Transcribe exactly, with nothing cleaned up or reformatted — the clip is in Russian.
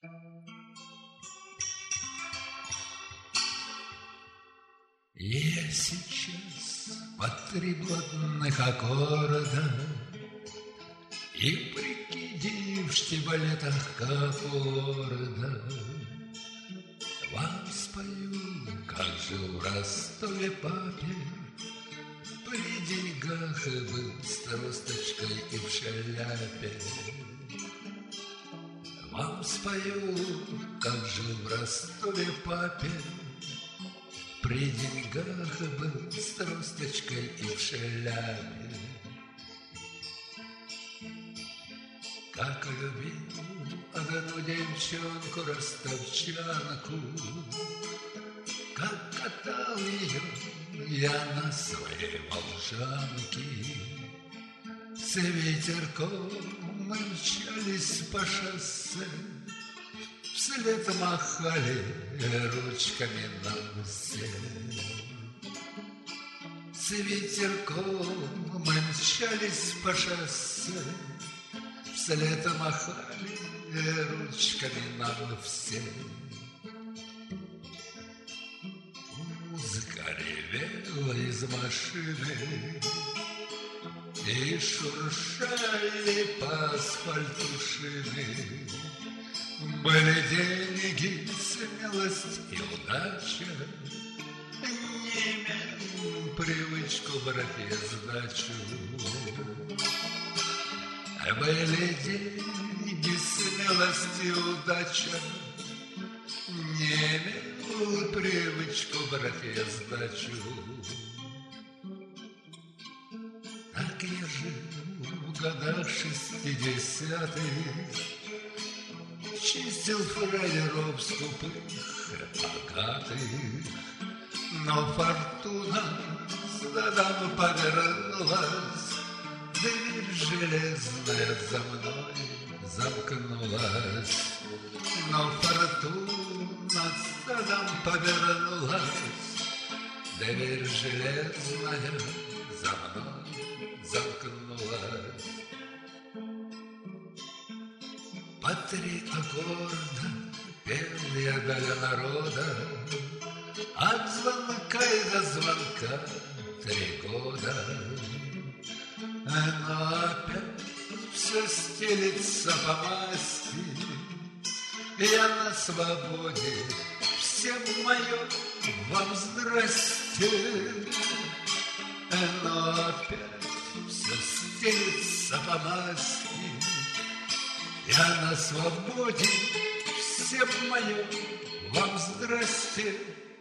Я сейчас под три блатных аккорда и прикиди в штиблетах, как орда, вам спою, как жил в Ростове папе, при деньгах был с тросточкой и в шляпе. Вам спою, как жил в Ростове папе, при деньгах был с тросточкой и в шляпе. Как любил одну девчонку, ростовчанку, как катал ее я на своей волжанке. С ветерком мы мчались по шоссе, вслед махали ручками нам все. С ветерком мы мчались по шоссе, вслед махали ручками нам все. Музыка ревела из машины, и шуршали по асфальту шины. Были деньги, смелость и удача, не имел привычку брать я сдачу. Были деньги, смелость и удача, не имел привычку брать я сдачу. Так я жил в годах шестидесятых, чистил фраеров скупых и богатых, но фортуна задом повернулась, дверь железная за мной замкнулась. Но фортуна задом повернулась, дверь железная за мной замкнулась. По три аккорда пел я для народа, от звонка и до звонка три года. Но опять все стелится по масти, я на свободе, всем мое вам здрасте. Но опять все стелится по масти, я на свободе, всем мое вам здрасте.